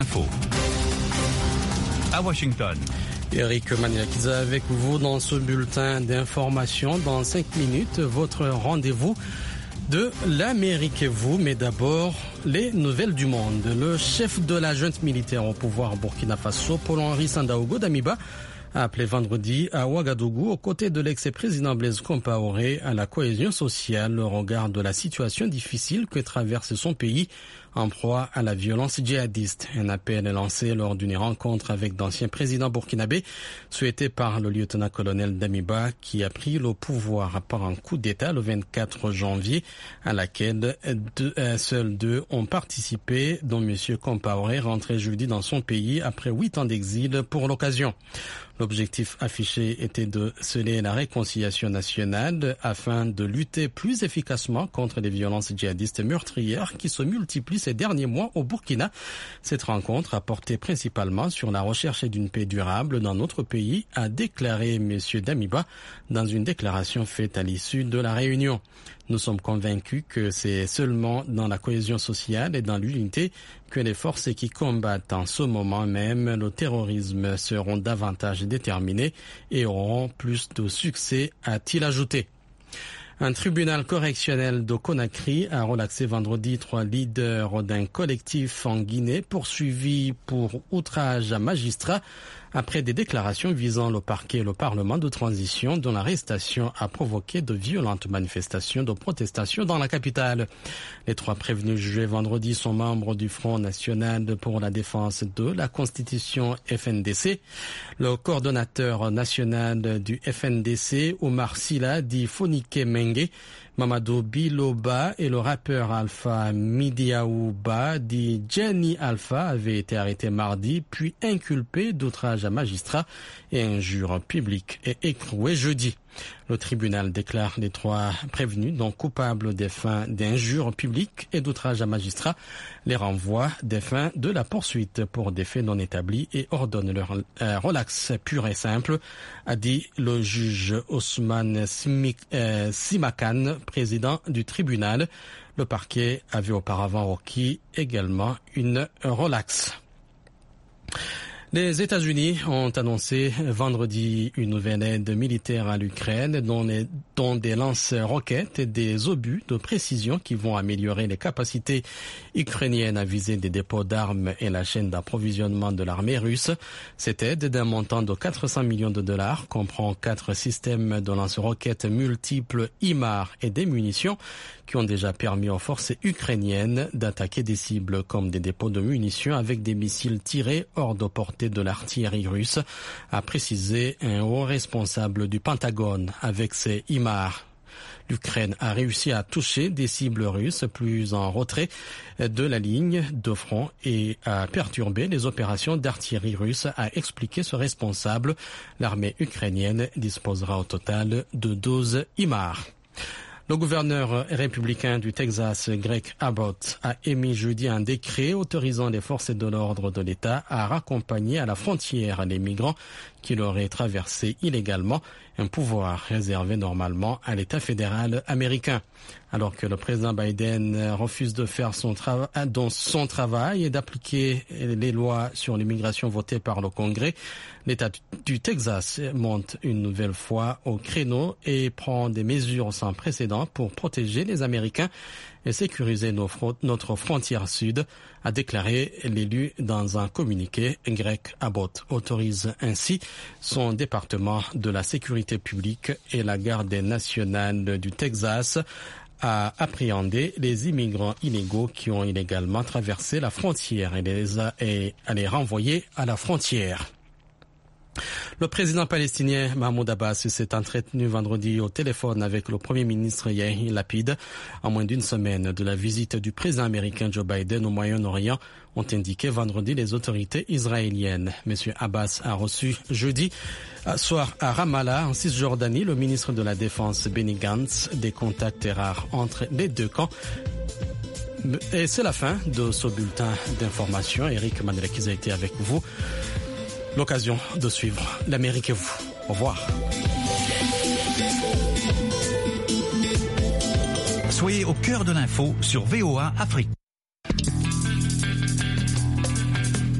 Info. À Washington. Eric Maniakiza avec vous dans ce bulletin d'information. Dans 5 minutes, votre rendez-vous de l'Amérique et vous. Mais d'abord, les nouvelles du monde. Le chef de la junte militaire au pouvoir Burkina Faso, Paul-Henri Sandaogo Damiba, a appelé vendredi à Ouagadougou, aux côtés de l'ex-président Blaise Compaoré, à la cohésion sociale au regard de la situation difficile que traverse son pays en proie à la violence djihadiste. Un appel est lancé lors d'une rencontre avec d'anciens présidents burkinabés, souhaité par le lieutenant-colonel Damiba, qui a pris le pouvoir par un coup d'État le 24 janvier, à laquelle seuls 2 ont participé, dont M. Compaoré, rentré jeudi dans son pays après 8 ans d'exil pour l'occasion. L'objectif affiché était de sceller la réconciliation nationale afin de lutter plus efficacement contre les violences djihadistes meurtrières qui se multiplient ces derniers mois au Burkina. Cette rencontre a porté principalement sur la recherche d'une paix durable dans notre pays, a déclaré M. Damiba dans une déclaration faite à l'issue de la réunion. Nous sommes convaincus que c'est seulement dans la cohésion sociale et dans l'unité que les forces qui combattent en ce moment même le terrorisme seront davantage déterminées et auront plus de succès, a-t-il ajouté. Un tribunal correctionnel de Conakry a relaxé vendredi 3 leaders d'un collectif en Guinée poursuivis pour outrage à magistrat après des déclarations visant le parquet et le Parlement de transition dont l'arrestation a provoqué de violentes manifestations de protestation dans la capitale. Les 3 prévenus jugés vendredi sont membres du Front national pour la défense de la Constitution FNDC. Le coordonnateur national du FNDC, Omar Silla, dit Fonike Mengue, Mamadou Biloba et le rappeur Alpha Midiaouba, dit Jenny Alpha, avaient été arrêtés mardi, puis inculpés d'outrage à magistrat et injures publiques et écroués jeudi. Le tribunal déclare les 3 prévenus, donc coupables des faits d'injures publiques et d'outrage à magistrat, les renvoie des fins de la poursuite pour des faits non établis et ordonne leur relax pur et simple, a dit le juge Ousmane Simakan, président du tribunal. Le parquet avait auparavant requis également une relax. Les États-Unis ont annoncé vendredi une nouvelle aide militaire à l'Ukraine, dont des lance-roquettes et des obus de précision qui vont améliorer les capacités ukrainiennes à viser des dépôts d'armes et la chaîne d'approvisionnement de l'armée russe. Cette aide d'un montant de 400 millions de dollars comprend 4 systèmes de lance-roquettes multiples HIMARS et des munitions qui ont déjà permis aux forces ukrainiennes d'attaquer des cibles comme des dépôts de munitions avec des missiles tirés hors de portée de l'artillerie russe, a précisé un haut responsable du Pentagone. Avec ces HIMARS, l'Ukraine a réussi à toucher des cibles russes plus en retrait de la ligne de front et à perturber les opérations d'artillerie russe, a expliqué ce responsable. L'armée ukrainienne disposera au total de 12 HIMARS. Le gouverneur républicain du Texas, Greg Abbott, a émis jeudi un décret autorisant les forces de l'ordre de l'État à raccompagner à la frontière les migrants qui l'auraient traversé illégalement, un pouvoir réservé normalement à l'État fédéral américain. Alors que le président Biden refuse de faire son travail et d'appliquer les lois sur l'immigration votées par le Congrès, l'État du Texas monte une nouvelle fois au créneau et prend des mesures sans précédent pour protéger les Américains et sécuriser notre frontière sud, a déclaré l'élu dans un communiqué. Greg Abbott autorise ainsi son département de la sécurité publique et la garde nationale du Texas à appréhender les immigrants illégaux qui ont illégalement traversé la frontière et à les renvoyer à la frontière. Le président palestinien Mahmoud Abbas s'est entretenu vendredi au téléphone avec le premier ministre Yair Lapid. En moins d'une semaine de la visite du président américain Joe Biden au Moyen-Orient, ont indiqué vendredi les autorités israéliennes. Monsieur Abbas a reçu jeudi soir à Ramallah, en Cisjordanie, le ministre de la Défense Benny Gantz. Des contacts rares entre les deux camps. Et c'est la fin de ce bulletin d'information. Eric Mandelakiz a été avec vous. L'occasion de suivre l'Amérique et vous. Au revoir. Soyez au cœur de l'info sur VOA Afrique.